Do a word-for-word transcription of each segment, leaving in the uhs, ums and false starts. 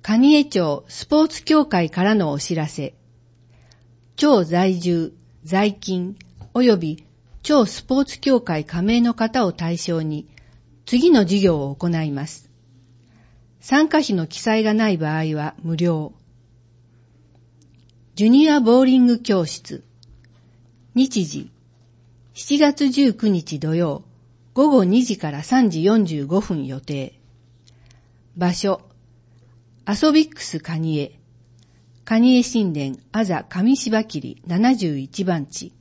蟹江町スポーツ協会からのお知らせ。町在住、在勤及び町スポーツ協会加盟の方を対象に次の事業を行います。参加費の記載がない場合は無料。ジュニアボーリング教室。日時、しちがつじゅうくにち土曜、ごごにじからさんじよんじゅうごふん予定。場所、アソビックス蟹江、蟹江神殿あざ上芝切ななじゅういちばんち。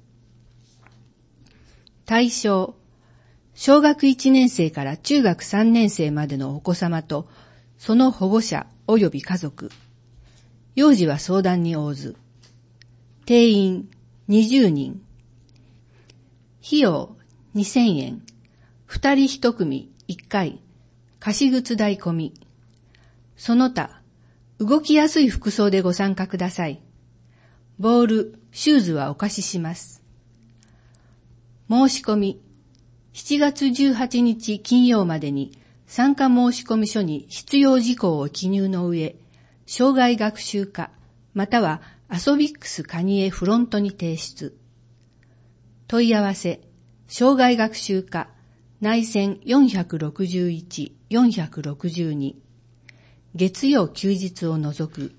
対象、小学いちねん生から中学さんねん生までのお子様とその保護者及び家族。幼児は相談に応ず。定員にじゅうにん。費用にせんえん。二人一組いっかい。貸し靴代込み。その他、動きやすい服装でご参加ください。ボール、シューズはお貸しします。申し込み、しちがつじゅうはちにち金曜までに参加申込書に必要事項を記入の上、生涯学習課またはアソビックス蟹江フロントに提出。問い合わせ、生涯学習課内線よんろくいち、よんろくに、月曜休日を除く。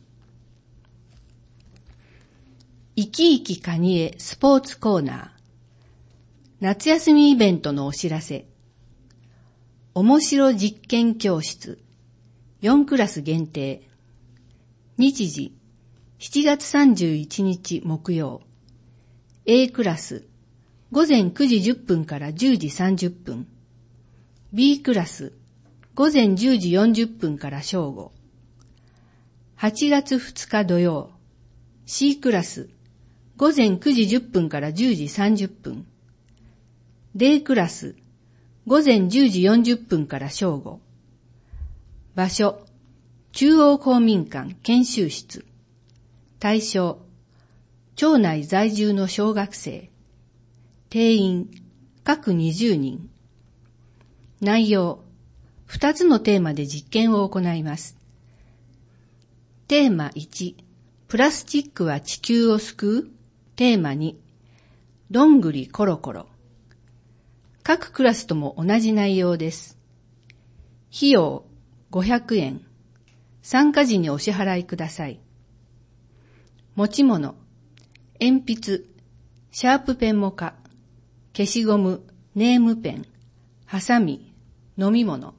いきいき蟹江スポーツコーナー。夏休みイベントのお知らせ。面白実験教室。よんクラス限定。日時、しちがつさんじゅういちにち木曜。A クラス、ごぜんくじじゅっぷんからじゅうじさんじゅっぷん。B クラス、ごぜんじゅうじよんじゅっぷんから正午。はちがつふつか土曜。C クラス、ごぜんくじじゅっぷんからじゅうじさんじゅっぷん。D クラス、ごぜんじゅうじよんじゅっぷんから正午。場所、中央公民館研修室。対象、町内在住の小学生。定員、各にじゅうにん。内容、ふたつのテーマで実験を行います。テーマいち、プラスチックは地球を救う？テーマに、どんぐりコロコロ。各クラスとも同じ内容です。費用ごひゃくえん。参加時にお支払いください。持ち物、鉛筆、シャープペンモカ、消しゴム、ネームペン、ハサミ、飲み物。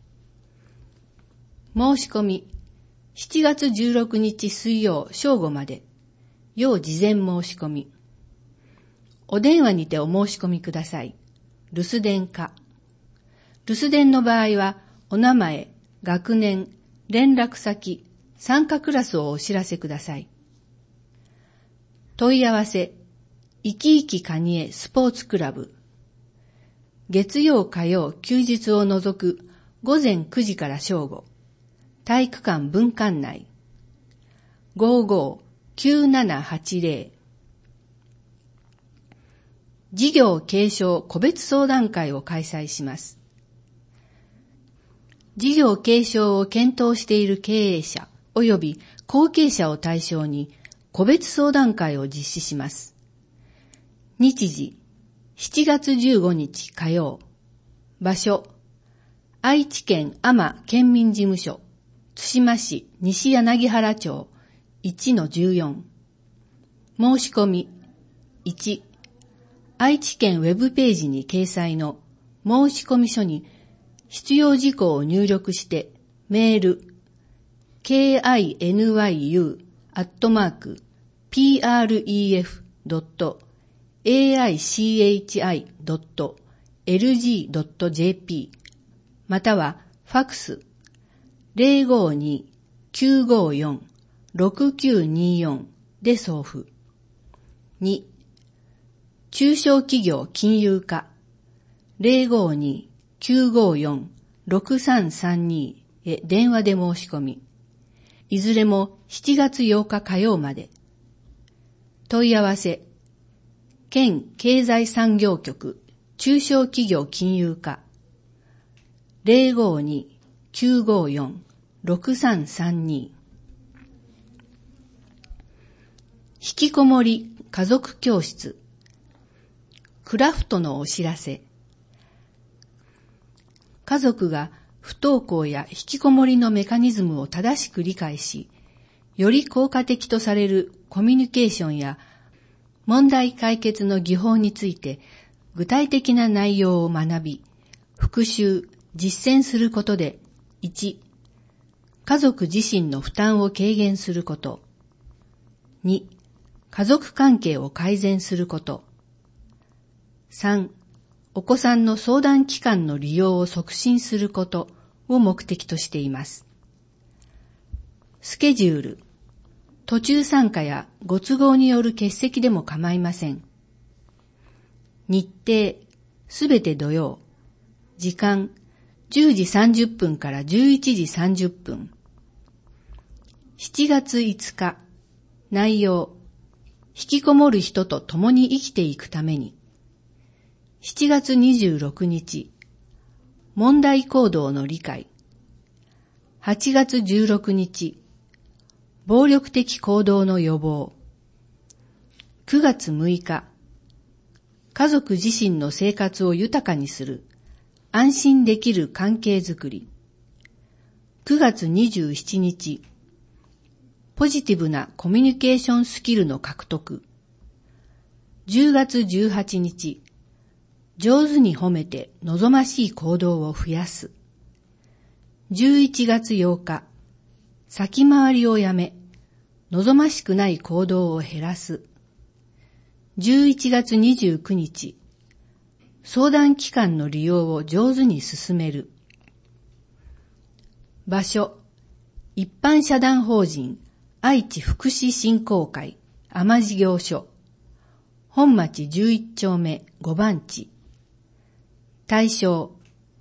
申し込み、しちがつじゅうろくにち水曜正午まで。要事前申し込み。お電話にてお申し込みください。留守電か。留守電の場合は、お名前、学年、連絡先、参加クラスをお知らせください。問い合わせ、いきいき蟹江スポーツクラブ。月曜火曜休日を除くごぜんくじから正午。体育館分館内。ごごーきゅうななはちぜろ。事業継承個別相談会を開催します。事業継承を検討している経営者及び後継者を対象に個別相談会を実施します。日時、しちがつじゅうごにち火曜。場所、愛知県阿摩県民事務所、津島市西柳原町 いちのじゅうよん。申し込み、いち、愛知県ウェブページに掲載の申込書に必要事項を入力してメール ケーアイエヌワイユー アットマーク ピーアールイーエフ ドット エーアイシーエイチアイ ドット エルジー ドット ジェーピー またはファクス ゼロごーにー きゅうごーよん ろくきゅうにーよん で送付。に、中小企業金融課 ゼロごーにー きゅうごーよん ろくさんさんにへ電話で申し込み。いずれもしちがつようか火曜まで。問い合わせ、県経済産業局中小企業金融課 ゼロごーにー きゅうごーよんろくさんさんに。引きこもり家族教室。クラフトのお知らせ。家族が不登校や引きこもりのメカニズムを正しく理解し、より効果的とされるコミュニケーションや問題解決の技法について具体的な内容を学び、復習、実践することで、いち、家族自身の負担を軽減すること。に、家族関係を改善すること。さん、お子さんの相談機関の利用を促進することを目的としています。スケジュール。途中参加やご都合による欠席でも構いません。日程。すべて土曜。時間。じゅうじさんじゅっぷんからじゅういちじさんじゅっぷん。しちがついつか。内容。引きこもる人と共に生きていくために。しちがつにじゅうろくにち。問題行動の理解。はちがつじゅうろくにち。暴力的行動の予防。くがつむいか。家族自身の生活を豊かにする。安心できる関係づくり。くがつにじゅうしちにち。ポジティブなコミュニケーションスキルの獲得。じゅうがつじゅうはちにち。上手に褒めて望ましい行動を増やす。じゅういちがつようか。先回りをやめ、望ましくない行動を減らす。じゅういちがつにじゅうくにち。相談機関の利用を上手に進める。場所。一般社団法人愛知福祉振興会尼事業所。本町じゅういっちょうめごばんち。対象。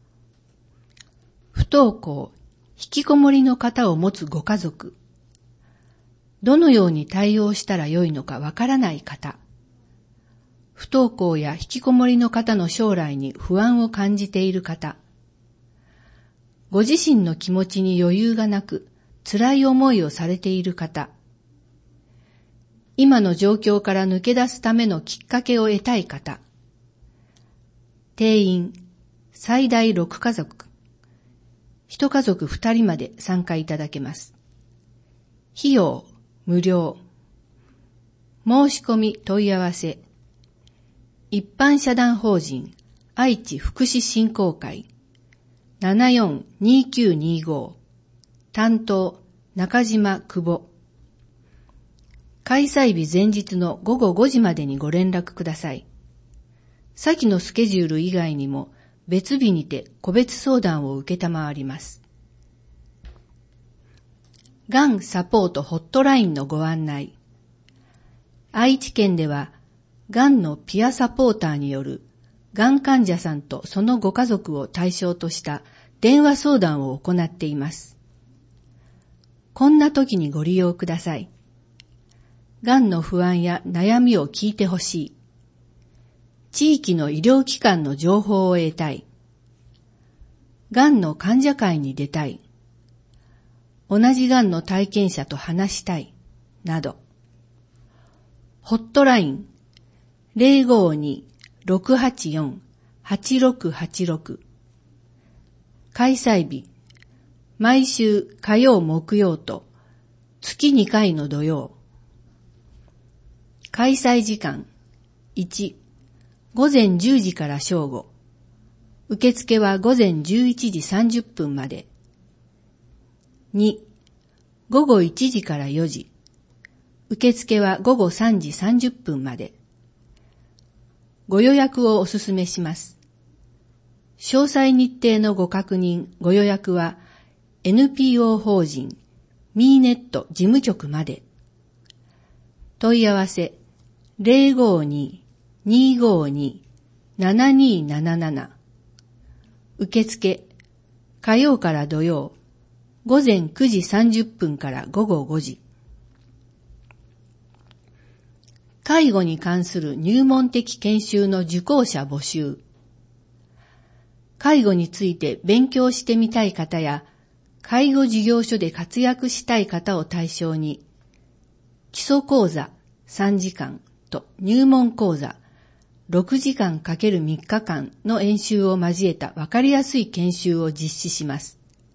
不登校、引きこもりの方を持つご家族。どのように対応したらよいのかわからない方。不登校や引きこもりの方の将来に不安を感じている方。ご自身の気持ちに余裕がなく、辛い思いをされている方。今の状況から抜け出すためのきっかけを得たい方。定員、最大ろくかぞく。一家族ふたりまで参加いただけます。費用、無料。申し込み問い合わせ。一般社団法人愛知福祉振興会 ななよんにきゅうにご 担当中島久保。開催日前日のごごごじまでにご連絡ください。先のスケジュール以外にも別日にて個別相談を受けたまわります。がんサポートホットラインのご案内。愛知県では、がんのピアサポーターによるがん患者さんとそのご家族を対象とした電話相談を行っています。こんな時にご利用ください。がんの不安や悩みを聞いてほしい。地域の医療機関の情報を得たい。がんの患者会に出たい。同じがんの体験者と話したい。など。ホットライン ゼロごに ろくはちよん はちろくはちろく。開催日、毎週火曜木曜と月にかいの土曜。開催時間、いち、ごぜんじゅうじから正午。受付はごぜんじゅういちじさんじゅっぷんまで。に、ごごいちじからよじ。受付はごごさんじさんじゅっぷんまで。ご予約をお勧めします。詳細日程のご確認、ご予約は エヌピーオー 法人ミーネット事務局まで。問い合わせゼロごに にごに ななになななな。受付火曜から土曜ごぜんくじさんじゅっぷんからごごごじ。介護に関する入門的研修の受講者募集。介護について勉強してみたい方や、 介護事業所で活躍したい方を対象に、基礎講座さんじかんと入門講座ろくじかんかけるみっかかんの演習を交えたわかりやすい研修を実施します。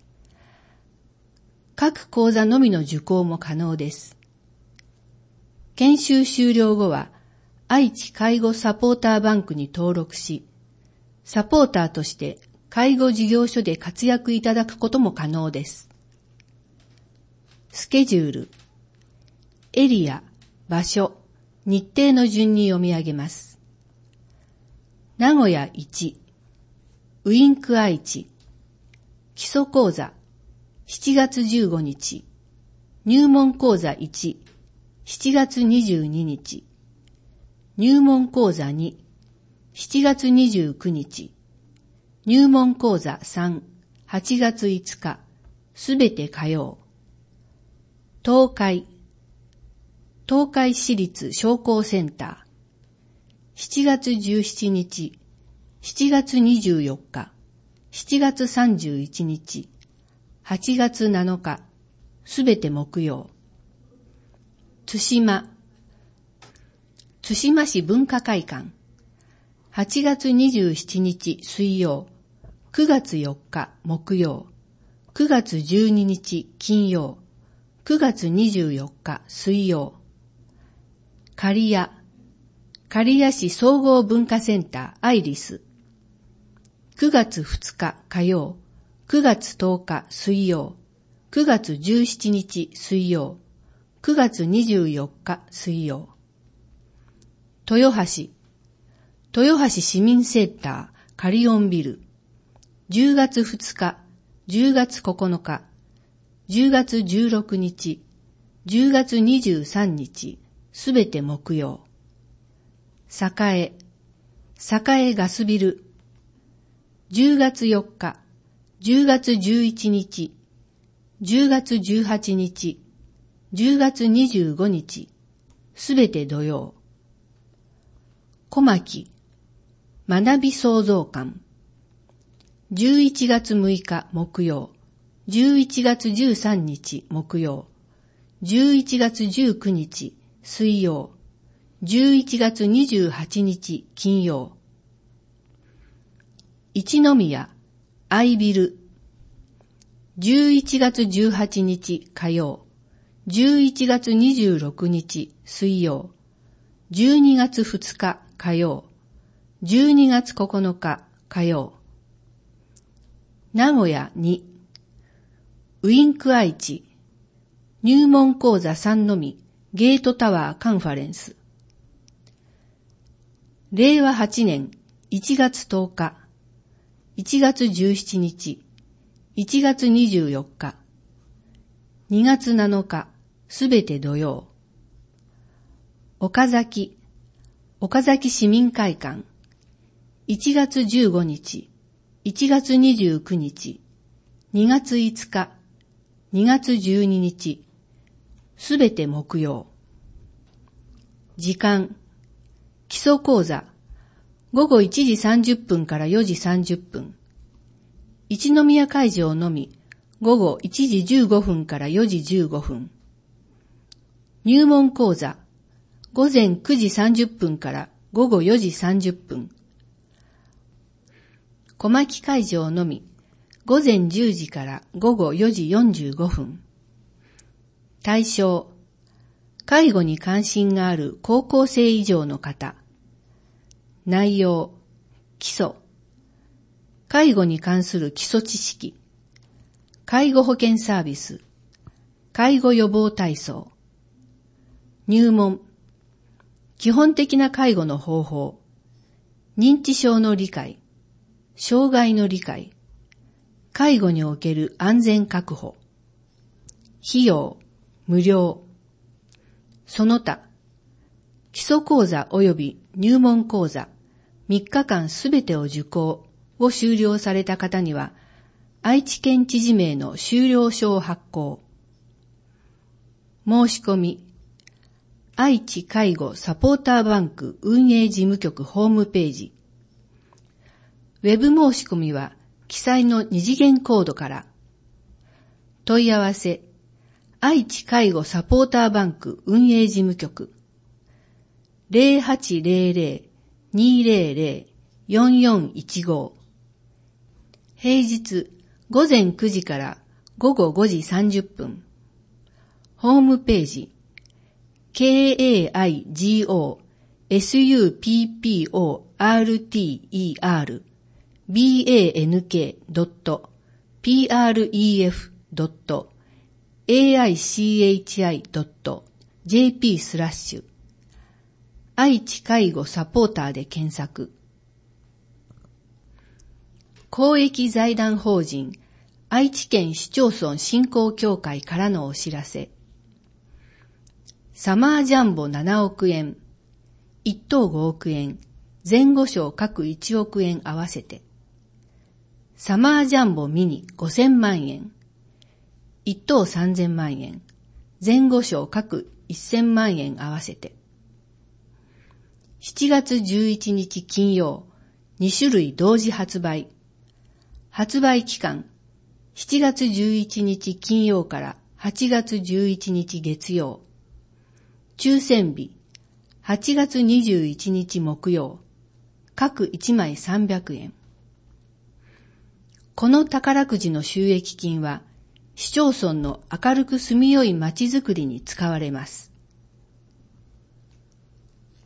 各講座のみの受講も可能です。研修終了後は、愛知介護サポーターバンクに登録し、サポーターとして介護事業所で活躍いただくことも可能です。スケジュール、エリア、場所、日程の順に読み上げます。名古屋いち、ウインク愛知、基礎講座しちがつじゅうごにち、入門講座いち、しちがつにじゅうににち、入門講座に、しちがつにじゅうくにち、入門講座さん、はちがついつか、すべて火曜。東海、東海市立商工センター、しちがつじゅうしちにち、しちがつにじゅうよっか、しちがつさんじゅういちにち、はちがつなのか、すべて木曜。津島、津島市文化会館、はちがつにじゅうしちにち水曜、くがつよっか木曜、くがつじゅうににち金曜、くがつにじゅうよっか水曜。刈谷、刈谷市総合文化センターアイリス、くがつふつか火曜、くがつとおか水曜、くがつじゅうしちにち水曜、くがつにじゅうよっか水曜。豊橋、豊橋市民センターカリオンビル、じゅうがつふつか、じゅうがつここのか、じゅうがつじゅうろくにち、じゅうがつにじゅうさんにち、すべて木曜。栄、栄ガスビル、じゅうがつよっか、じゅうがつじゅういちにち、じゅうがつじゅうはちにち、じゅうがつにじゅうごにち、すべて土曜。小牧、学び創造館、じゅういちがつむいか木曜、じゅういちがつじゅうさんにち木曜、じゅういちがつじゅうくにち水曜、じゅういちがつにじゅうはちにち金曜。一宮、アイビル、じゅういちがつじゅうはちにち火曜、じゅういちがつにじゅうろくにち水曜、じゅうにがつふつか火曜、じゅうにがつここのか火曜。名古屋に、ウインク愛知、入門講座さんのみ、ゲートタワーカンファレンス。れいわはちねんいちがつとおか、いちがつじゅうしちにち、いちがつにじゅうよっか、にがつなのか、すべて土曜。岡崎、岡崎市民会館、いちがつじゅうごにち、いちがつにじゅうくにち、にがついつか、にがつじゅうににち、すべて木曜。時間、基礎講座、ごごいちじさんじゅっぷんからよじさんじゅっぷん。一宮会場のみ、ごごいちじじゅうごふんからよじじゅうごふん。入門講座、ごぜんくじさんじゅっぷんからごごよじさんじゅっぷん。小牧会場のみ、ごぜんじゅうじからごごよじよんじゅうごふん。対象、介護に関心がある高校生以上の方。内容、基礎。介護に関する基礎知識。介護保険サービス。介護予防体操。入門。基本的な介護の方法。認知症の理解。障害の理解。介護における安全確保。費用、無料。その他、基礎講座及び入門講座みっかかんすべてを受講を修了された方には、愛知県知事名の修了書を発行。申し込み、愛知介護サポーターバンク運営事務局ホームページ。ウェブ申し込みは記載の二次元コードから。 問い合わせ、愛知介護サポーターバンク運営事務局 ゼロはちゼロゼロ にゼロゼロ よんよんいちご。平日午前くじから午後ごじさんじゅっぷん。ホームページ ケーエーアイジーオーエスユーピーピーオーアールティーイーアールビーエーエヌケードットピーアールイーエフドットエーアイシーエイチアイドットジェーピー スラッシュ愛知介護サポーターで検索。公益財団法人愛知県市町村振興協会からのお知らせ。サマージャンボななおくえん、一等ごおくえん、前後賞各いちおくえん合わせて。サマージャンボミニごせんまんえん、一等さんぜんまんえん、前後賞各せんまんえん合わせて。しちがつじゅういちにち金曜、にしゅるい同時発売。発売期間、しちがつじゅういちにち金曜からはちがつじゅういちにち月曜。抽選日、はちがつにじゅういちにち木曜。各いちまいさんびゃくえん。この宝くじの収益金は、市町村の明るく住みよい街づくりに使われます。